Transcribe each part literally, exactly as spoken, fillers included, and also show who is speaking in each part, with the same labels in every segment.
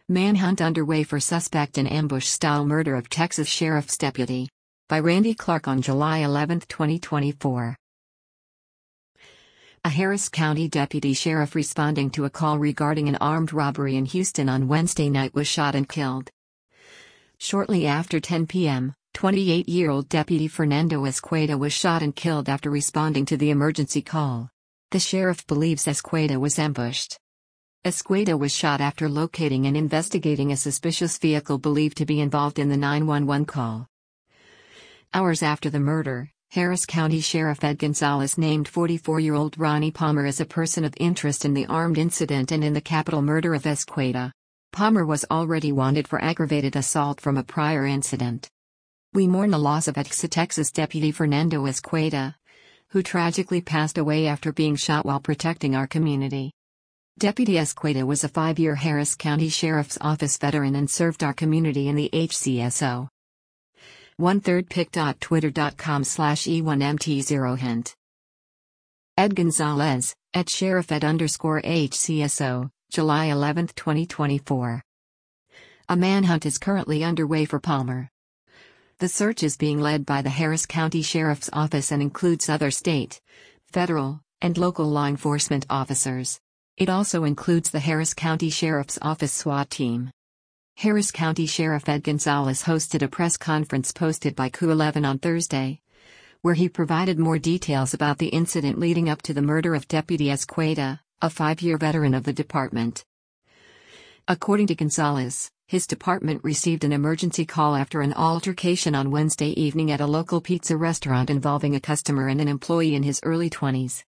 Speaker 1: Manhunt underway for suspect in ambush-style murder of Texas Sheriff's deputy. By Randy Clark on July eleventh, twenty twenty-four. A Harris County deputy sheriff responding to a call regarding an armed robbery in Houston on Wednesday night was shot and killed. Shortly after ten p m, twenty-eight-year-old Deputy Fernando Escueda was shot and killed after responding to the emergency call. The sheriff believes Escueda was ambushed. Escueda was shot after locating and investigating a suspicious vehicle believed to be involved in the nine one one call. Hours after the murder, Harris County Sheriff Ed Gonzalez named forty-four-year-old Ronnie Palmer as a person of interest in the armed incident and in the capital murder of Escueda. Palmer was already wanted for aggravated assault from a prior incident. We mourn the loss of ex-Texas Deputy Fernando Escueda, who tragically passed away after being shot while protecting our community. Deputy Escueda was a five-year Harris County Sheriff's Office veteran and served our community in the H C S O. one third pic dot twitter dot com slash E one M T zero hint. Ed Gonzalez, at Sheriff Ed underscore H C S O, July eleventh, twenty twenty-four. A manhunt is currently underway for Palmer. The search is being led by the Harris County Sheriff's Office and includes other state, federal, and local law enforcement officers. It also includes the Harris County Sheriff's Office SWAT team. Harris County Sheriff Ed Gonzalez hosted a press conference posted by Q eleven on Thursday, where he provided more details about the incident leading up to the murder of Deputy Escueda, a five-year veteran of the department. According to Gonzalez, his department received an emergency call after an altercation on Wednesday evening at a local pizza restaurant involving a customer and an employee in his early twenties.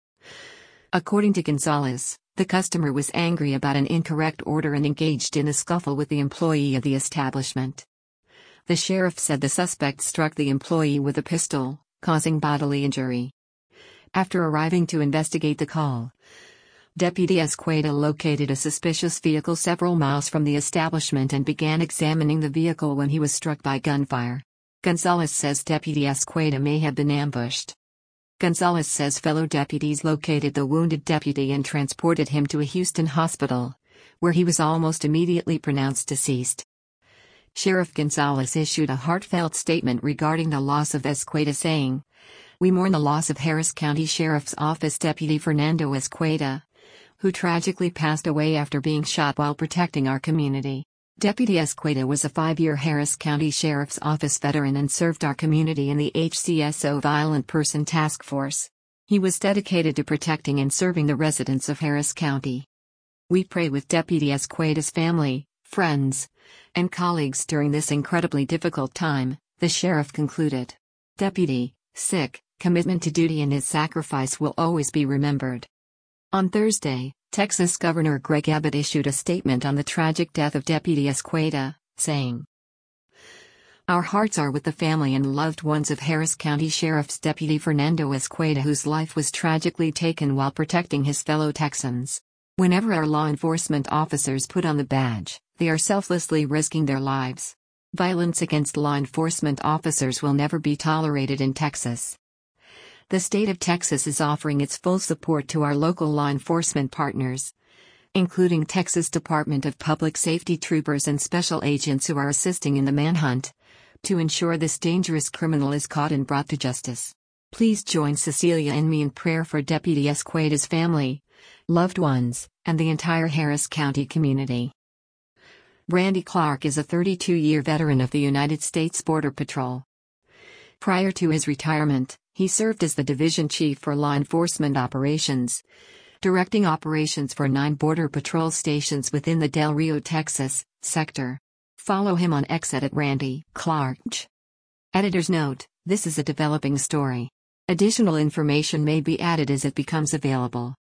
Speaker 1: According to Gonzalez, the customer was angry about an incorrect order and engaged in a scuffle with the employee of the establishment. The sheriff said the suspect struck the employee with a pistol, causing bodily injury. After arriving to investigate the call, Deputy Escueda located a suspicious vehicle several miles from the establishment and began examining the vehicle when he was struck by gunfire. Gonzalez says Deputy Escueda may have been ambushed. Gonzalez says fellow deputies located the wounded deputy and transported him to a Houston hospital, where he was almost immediately pronounced deceased. Sheriff Gonzalez issued a heartfelt statement regarding the loss of Escueda, saying, "We mourn the loss of Harris County Sheriff's Office Deputy Fernando Escueda, who tragically passed away after being shot while protecting our community. Deputy Escueda was a five-year Harris County Sheriff's Office veteran and served our community in the H C S O Violent Person Task Force. He was dedicated to protecting and serving the residents of Harris County. We pray with Deputy Escueda's family, friends, and colleagues during this incredibly difficult time," the sheriff concluded. Deputy, sick, commitment to duty and his sacrifice will always be remembered. On Thursday, Texas Governor Greg Abbott issued a statement on the tragic death of Deputy Escueda, saying, "Our hearts are with the family and loved ones of Harris County Sheriff's Deputy Fernando Escueda, whose life was tragically taken while protecting his fellow Texans. Whenever our law enforcement officers put on the badge, they are selflessly risking their lives. Violence against law enforcement officers will never be tolerated in Texas. The state of Texas is offering its full support to our local law enforcement partners, including Texas Department of Public Safety troopers and special agents who are assisting in the manhunt, to ensure this dangerous criminal is caught and brought to justice. Please join Cecilia and me in prayer for Deputy Escueda's family, loved ones, and the entire Harris County community." Randy Clark is a thirty-two-year veteran of the United States Border Patrol. Prior to his retirement, he served as the Division Chief for Law Enforcement Operations, directing operations for nine Border Patrol stations within the Del Rio, Texas, sector. Follow him on X at Randy Clark. Editor's note: this is a developing story. Additional information may be added as it becomes available.